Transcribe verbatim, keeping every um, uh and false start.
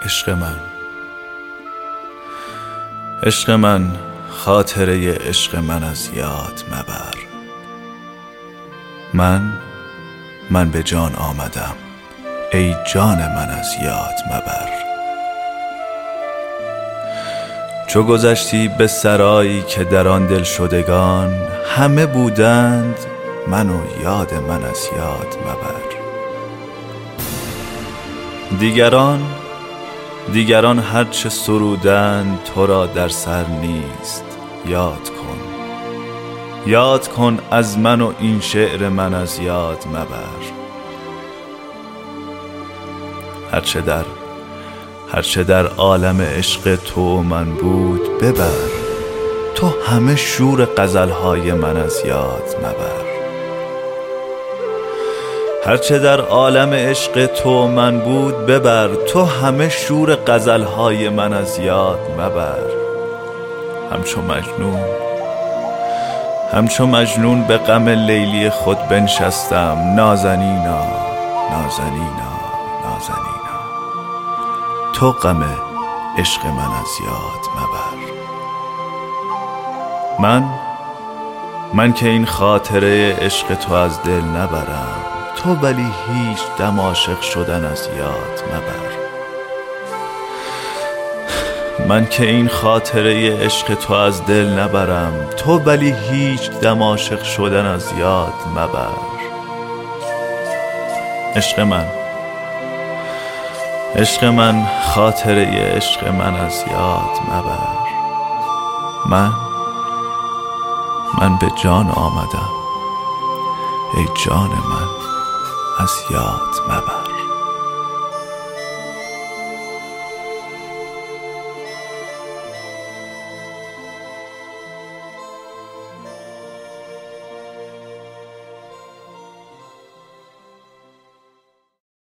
عشق من، عشق من، خاطره عشق من از یاد مبر. من من به جان آمدم، ای جان من از یاد مبر. چو گذشتی به سرایی که در آن دل شدگان همه بودند، من و یاد من از یاد مبر. دیگران دیگران هرچه سرودند تو را در سر نیست، یاد کن یاد کن از من و این شعر من از یاد مبر. هرچه در هرچه در عالم عشق تو من بود ببر، تو همه شور غزلهای من از یاد مبر. هرچه در عالم عشق تو من بود ببر، تو همه شور غزلهای من از یاد مبر. همچو مجنون همچو مجنون به غم لیلی خود بنشستم، نازنینا نازنینا نازنینا، تو غم عشق من از یاد مبر. من من که این خاطره عشق تو از دل نبرم، تو ولی هیچ دم عاشق شدن از یاد مبر. من که این خاطره عشق تو از دل نبرم، تو ولی هیچ دم عاشق شدن از یاد مبر. عشق من عشق من، خاطره عشق من از یاد مبر. من من به جان آمدم، ای جان من از یاد مبر.